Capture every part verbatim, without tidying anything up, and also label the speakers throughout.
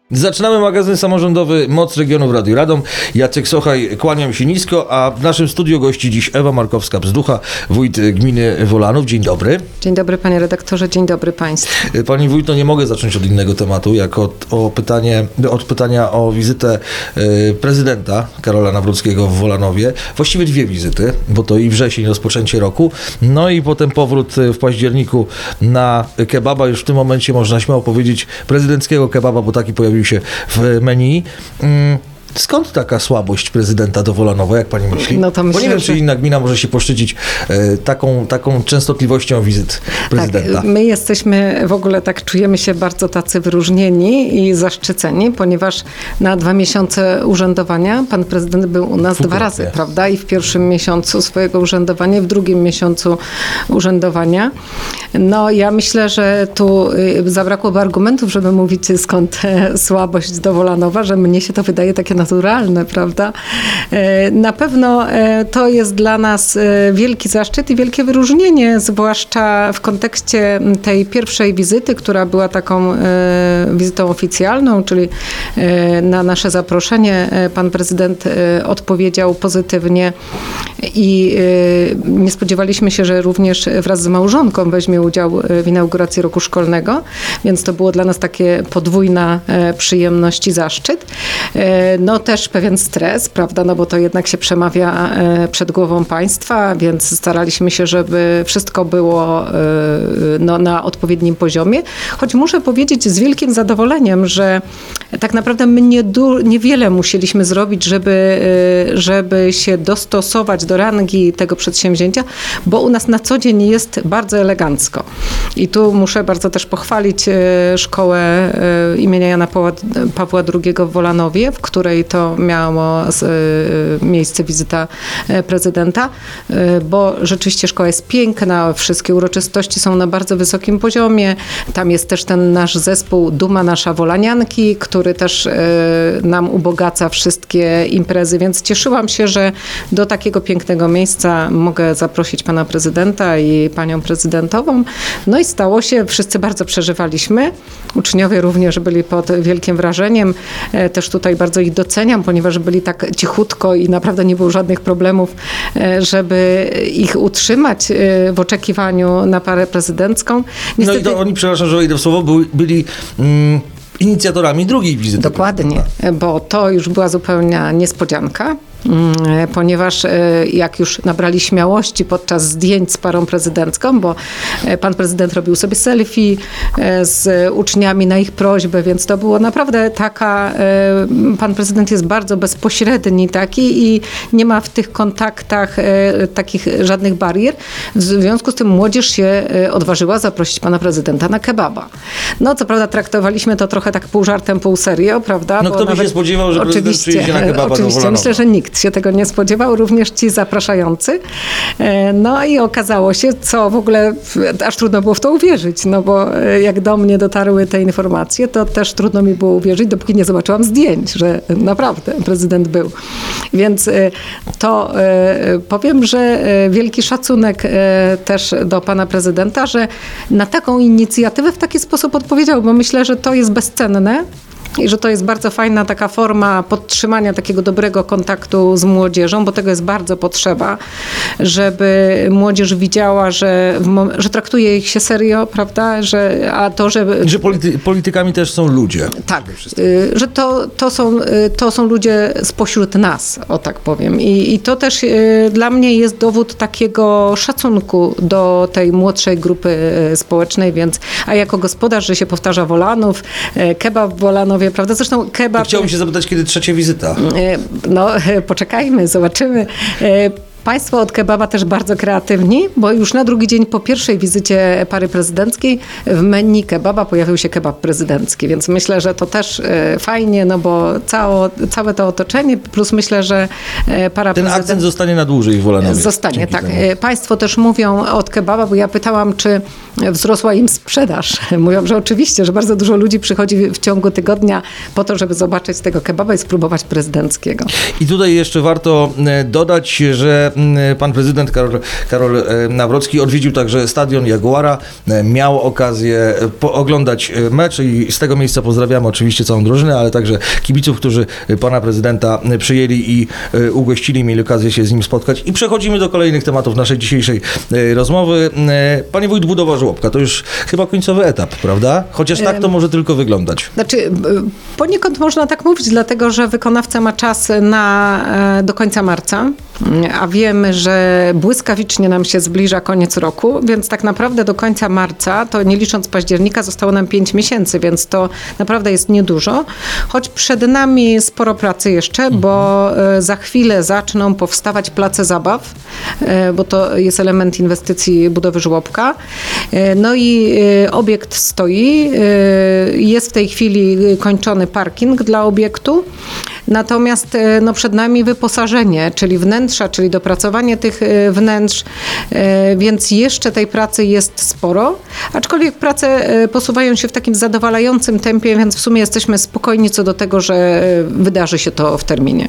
Speaker 1: Zaczynamy magazyn samorządowy Moc Regionu w Radiu Radom. Jacek Sochaj, kłaniam się nisko, a w naszym studiu gości dziś Ewa Markowska-Bzducha, wójt gminy Wolanów. Dzień dobry.
Speaker 2: Dzień dobry panie redaktorze, dzień dobry państwu.
Speaker 1: Pani wójt, no nie mogę zacząć od innego tematu, jak od, o pytanie, od pytania o wizytę y, prezydenta Karola Nawrockiego w Wolanowie. Właściwie dwie wizyty, bo to i wrzesień, rozpoczęcie roku, no i potem powrót w październiku na kebaba. Już w tym momencie można śmiało powiedzieć prezydenckiego kebaba, bo taki pojawił się w menu. Skąd taka słabość prezydenta do Wolanowa, jak pani myśli?
Speaker 2: No to myślę,
Speaker 1: Bo nie wiem,
Speaker 2: że...
Speaker 1: czy inna gmina może się poszczycić e, taką, taką częstotliwością wizyt prezydenta.
Speaker 2: Tak, my jesteśmy, w ogóle tak czujemy się bardzo tacy wyróżnieni i zaszczyceni, ponieważ na dwa miesiące urzędowania pan prezydent był u nas dwa razy, prawda? I w pierwszym miesiącu swojego urzędowania, i w drugim miesiącu urzędowania. No ja myślę, że tu zabrakłoby argumentów, żeby mówić, skąd słabość do Wolanowa, że mnie się to wydaje takie naturalne, prawda? Na pewno to jest dla nas wielki zaszczyt i wielkie wyróżnienie, zwłaszcza w kontekście tej pierwszej wizyty, która była taką wizytą oficjalną, czyli na nasze zaproszenie pan prezydent odpowiedział pozytywnie i nie spodziewaliśmy się, że również wraz z małżonką weźmie udział w inauguracji roku szkolnego, więc to było dla nas takie podwójna przyjemność i zaszczyt. No też pewien stres, prawda, no bo to jednak się przemawia przed głową państwa, więc staraliśmy się, żeby wszystko było no, na odpowiednim poziomie. Choć muszę powiedzieć z wielkim zadowoleniem, że tak naprawdę my nie du- niewiele musieliśmy zrobić, żeby, żeby się dostosować do rangi tego przedsięwzięcia, bo u nas na co dzień jest bardzo elegancko. I tu muszę bardzo też pochwalić szkołę imienia Jana Pawła drugiego w Wolanowie, w której to miało miejsce wizyta prezydenta, bo rzeczywiście szkoła jest piękna, wszystkie uroczystości są na bardzo wysokim poziomie. Tam jest też ten nasz zespół Duma Nasza Wolanianki, który też nam ubogaca wszystkie imprezy, więc cieszyłam się, że do takiego pięknego miejsca mogę zaprosić pana prezydenta i panią prezydentową. No i stało się, wszyscy bardzo przeżywaliśmy. Uczniowie również byli pod wielkim wrażeniem. Też tutaj bardzo ich doceniam, ponieważ byli tak cichutko i naprawdę nie było żadnych problemów, żeby ich utrzymać w oczekiwaniu na parę prezydencką. Niestety...
Speaker 1: No i to oni, przepraszam, że wejdę w słowo, byli, byli mm, inicjatorami drugiej wizyty.
Speaker 2: Dokładnie, bo to już była zupełna niespodzianka. Ponieważ jak już nabrali śmiałości podczas zdjęć z parą prezydencką, bo pan prezydent robił sobie selfie z uczniami na ich prośbę, więc to było naprawdę taka, pan prezydent jest bardzo bezpośredni taki i nie ma w tych kontaktach takich żadnych barier. W związku z tym młodzież się odważyła zaprosić pana prezydenta na kebaba. No co prawda traktowaliśmy to trochę tak pół żartem, pół serio, prawda?
Speaker 1: No kto by się spodziewał, że prezydent przyjedzie na kebaba do
Speaker 2: Oczywiście,
Speaker 1: Wolanowa?
Speaker 2: myślę, że nikt się tego nie spodziewał, również ci zapraszający. No i okazało się, co w ogóle aż trudno było w to uwierzyć, no bo jak do mnie dotarły te informacje, to też trudno mi było uwierzyć, dopóki nie zobaczyłam zdjęć, że naprawdę prezydent był. Więc to powiem, że wielki szacunek też do pana prezydenta, że na taką inicjatywę w taki sposób odpowiedział, bo myślę, że to jest bezcenne. I że to jest bardzo fajna taka forma podtrzymania takiego dobrego kontaktu z młodzieżą, bo tego jest bardzo potrzeba, żeby młodzież widziała, że, że traktuje ich się serio, prawda? Że, a to, że...
Speaker 1: Że polity, politykami też są ludzie.
Speaker 2: Tak, że to, to, są, to są ludzie spośród nas, o tak powiem. I, i to też dla mnie jest dowód takiego szacunku do tej młodszej grupy społecznej, więc, a jako gospodarz, że się powtarza Wolanów, kebab w Wolanowie, prawda? Zresztą kebab...
Speaker 1: Chciałbym się zapytać, kiedy trzecia wizyta?
Speaker 2: No, poczekajmy, zobaczymy. Państwo od kebaba też bardzo kreatywni, bo już na drugi dzień po pierwszej wizycie pary prezydenckiej w menu kebaba pojawił się kebab prezydencki, więc myślę, że to też fajnie, no bo cało, całe to otoczenie, plus myślę, że para
Speaker 1: Ten
Speaker 2: prezydent...
Speaker 1: akcent zostanie na dłużej w Wolanowie.
Speaker 2: Zostanie, tak.
Speaker 1: Temu.
Speaker 2: Państwo też mówią od kebaba, bo ja pytałam, czy wzrosła im sprzedaż. Mówią, że oczywiście, że bardzo dużo ludzi przychodzi w ciągu tygodnia po to, żeby zobaczyć tego kebaba i spróbować prezydenckiego.
Speaker 1: I tutaj jeszcze warto dodać, że pan prezydent Karol, Karol Nawrocki odwiedził także stadion Jaguara, miał okazję oglądać mecz i z tego miejsca pozdrawiamy oczywiście całą drużynę, ale także kibiców, którzy pana prezydenta przyjęli i ugościli, mieli okazję się z nim spotkać. I przechodzimy do kolejnych tematów naszej dzisiejszej rozmowy. Panie wójt, budowa żłobka to już chyba końcowy etap, prawda? Chociaż tak to może tylko wyglądać.
Speaker 2: Znaczy, poniekąd można tak mówić, dlatego że wykonawca ma czas na, do końca marca, a wiemy, że błyskawicznie nam się zbliża koniec roku, więc tak naprawdę do końca marca, to nie licząc października, zostało nam pięć miesięcy, więc to naprawdę jest niedużo, choć przed nami sporo pracy jeszcze, mhm. bo za chwilę zaczną powstawać place zabaw, bo to jest element inwestycji budowy żłobka. No i obiekt stoi, jest w tej chwili kończony parking dla obiektu, natomiast no, przed nami wyposażenie, czyli wnętrza, czyli dopracowanie tych wnętrz, więc jeszcze tej pracy jest sporo, aczkolwiek prace posuwają się w takim zadowalającym tempie, więc w sumie jesteśmy spokojni co do tego, że wydarzy się to w terminie.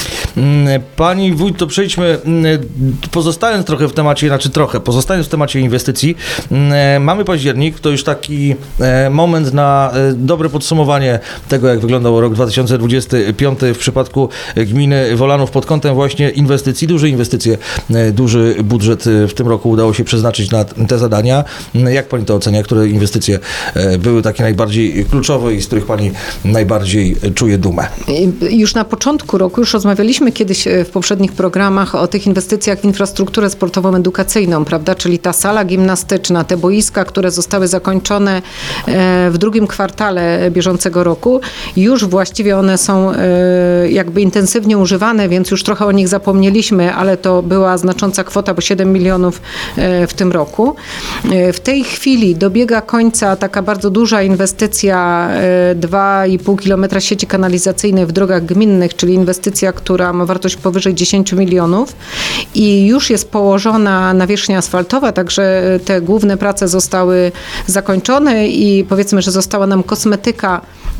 Speaker 1: Pani wójt, to przejdźmy, pozostając trochę w temacie, znaczy trochę, pozostając w temacie inwestycji, mamy październik, to już taki moment na dobre podsumowanie tego, jak wyglądał rok dwa tysiące dwudziesty piąty w przypadku gminy Wolanów pod kątem właśnie inwestycji. Duże inwestycje, duży budżet w tym roku udało się przeznaczyć na te zadania. Jak pani to ocenia? Które inwestycje były takie najbardziej kluczowe i z których pani najbardziej czuje dumę?
Speaker 2: Już na początku roku, już rozmawialiśmy kiedyś w poprzednich programach o tych inwestycjach w infrastrukturę sportową edukacyjną, prawda? Czyli ta sala gimnastyczna, te boiska, które zostały zakończone w drugim kwartale bieżącego roku. Już właściwie one są jakby intensywnie używane, więc już trochę o nich zapomnieliśmy, ale to była znacząca kwota, bo siedem milionów w tym roku. W tej chwili dobiega końca taka bardzo duża inwestycja dwa i pół kilometra sieci kanalizacyjnej w drogach gminnych, czyli inwestycja, która ma wartość powyżej dziesięć milionów i już jest położona nawierzchnia asfaltowa, także te główne prace zostały zakończone i powiedzmy, że została nam kosmetyka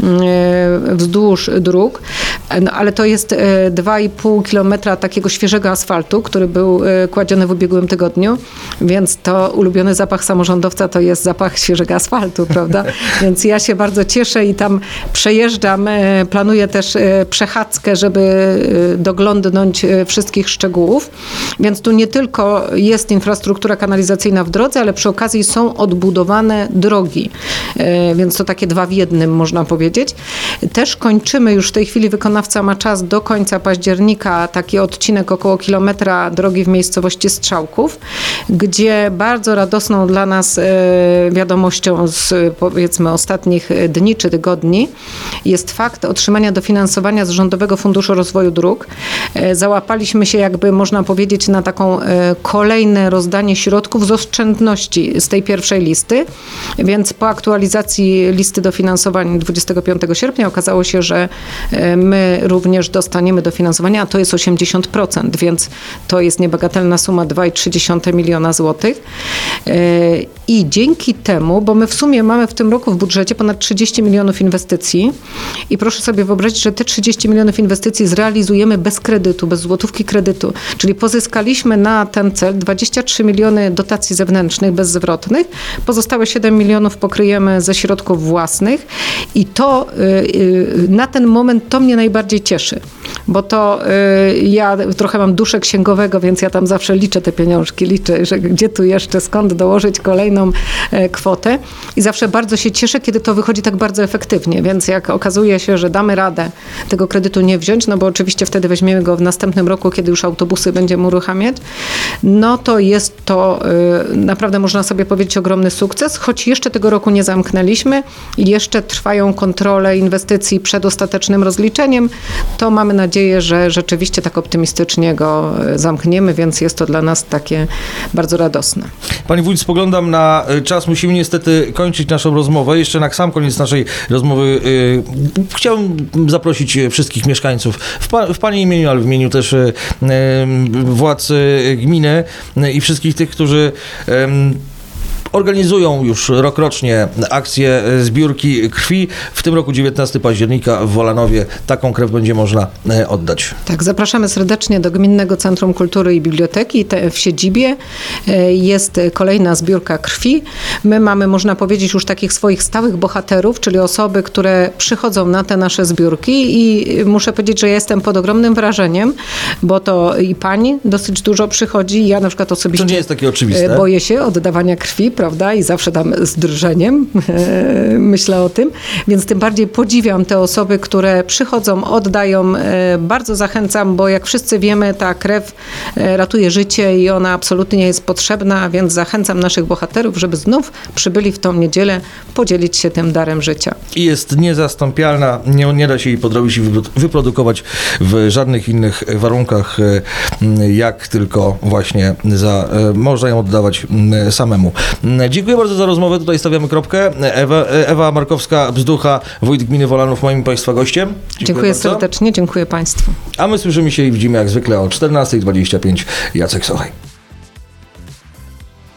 Speaker 2: wzdłuż dróg, no, ale to jest dwa i pół kilometra takiego świeżego asfaltu, który był kładziony w ubiegłym tygodniu, więc to ulubiony zapach samorządowca to jest zapach świeżego asfaltu, prawda? Więc ja się bardzo cieszę i tam przejeżdżam, planuję też przechadzkę, żeby doglądnąć wszystkich szczegółów, więc tu nie tylko jest infrastruktura kanalizacyjna w drodze, ale przy okazji są odbudowane drogi, więc to takie dwa w jednym można powiedzieć. Też kończymy już w tej chwili, wykonawca ma czas do końca października, taki odcinek około kilometra drogi w miejscowości Strzałków, gdzie bardzo radosną dla nas wiadomością z powiedzmy ostatnich dni czy tygodni jest fakt otrzymania dofinansowania z Rządowego Funduszu Rozwoju Dróg. Załapaliśmy się, jakby można powiedzieć, na taką kolejne rozdanie środków z oszczędności z tej pierwszej listy, więc po aktualizacji listy dofinansowań dwudziestego piątego sierpnia okazało się, że my również dostaniemy dofinansowania, a to jest osiemdziesiąt procent, więc to jest niebagatelna suma dwa i trzy dziesiąte miliona złotych. I dzięki temu, bo my w sumie mamy w tym roku w budżecie ponad trzydzieści milionów inwestycji i proszę sobie wyobrazić, że te trzydzieści milionów inwestycji zrealizujemy bez kredytu, bez złotówki kredytu, czyli pozyskaliśmy na ten cel dwadzieścia trzy miliony dotacji zewnętrznych bezzwrotnych, pozostałe siedem milionów pokryjemy ze środków własnych i to na ten moment to mnie najbardziej cieszy, bo to ja trochę mam duszę księgowego, więc ja tam zawsze liczę te pieniążki, liczę, że gdzie tu jeszcze, skąd dołożyć kolejną kwotę i zawsze bardzo się cieszę, kiedy to wychodzi tak bardzo efektywnie, więc jak okazuje się, że damy radę tego kredytu nie wziąć, no bo oczywiście wtedy weźmiemy go w następnym roku, kiedy już autobusy będziemy uruchamiać, no to jest to naprawdę można sobie powiedzieć ogromny sukces, choć jeszcze tego roku nie zamknęliśmy i jeszcze trwają kontrole inwestycji przed ostatecznym rozliczeniem, to mamy nadzieję, że rzeczywiście tak optymistycznie go zamkniemy, więc jest to dla nas takie bardzo radosne.
Speaker 1: Pani wójt, spoglądam na czas, musimy niestety kończyć naszą rozmowę. Jeszcze na sam koniec naszej rozmowy yy, chciałbym zaprosić wszystkich mieszkańców w, pa, w Pani imieniu, ale w imieniu też yy, władz yy, gminy yy, i wszystkich tych, którzy yy, organizują już rokrocznie akcję zbiórki krwi. W tym roku dziewiętnastego października w Wolanowie taką krew będzie można oddać.
Speaker 2: Tak, zapraszamy serdecznie do Gminnego Centrum Kultury i Biblioteki te, w siedzibie. Jest kolejna zbiórka krwi. My mamy, można powiedzieć, już takich swoich stałych bohaterów, czyli osoby, które przychodzą na te nasze zbiórki i muszę powiedzieć, że jestem pod ogromnym wrażeniem, bo to i pani dosyć dużo przychodzi. Ja na przykład osobiście
Speaker 1: to nie jest takie oczywiste.
Speaker 2: Boję się oddawania krwi, prawda? I zawsze tam z drżeniem myślę o tym. Więc tym bardziej podziwiam te osoby, które przychodzą, oddają. Bardzo zachęcam, bo jak wszyscy wiemy, ta krew ratuje życie i ona absolutnie nie jest potrzebna, więc zachęcam naszych bohaterów, żeby znów przybyli w tą niedzielę podzielić się tym darem życia.
Speaker 1: I jest niezastąpialna, nie, nie da się jej podrobić i wyprodukować w żadnych innych warunkach, jak tylko właśnie za, można ją oddawać samemu. Dziękuję bardzo za rozmowę, tutaj stawiamy kropkę. Ewa, Ewa Markowska-Bzducha, wójt gminy Wolanów, moim Państwa gościem. Dziękuję,
Speaker 2: dziękuję serdecznie, dziękuję Państwu.
Speaker 1: A my słyszymy się i widzimy jak zwykle o czternastej dwadzieścia pięć. Jacek Sochaj.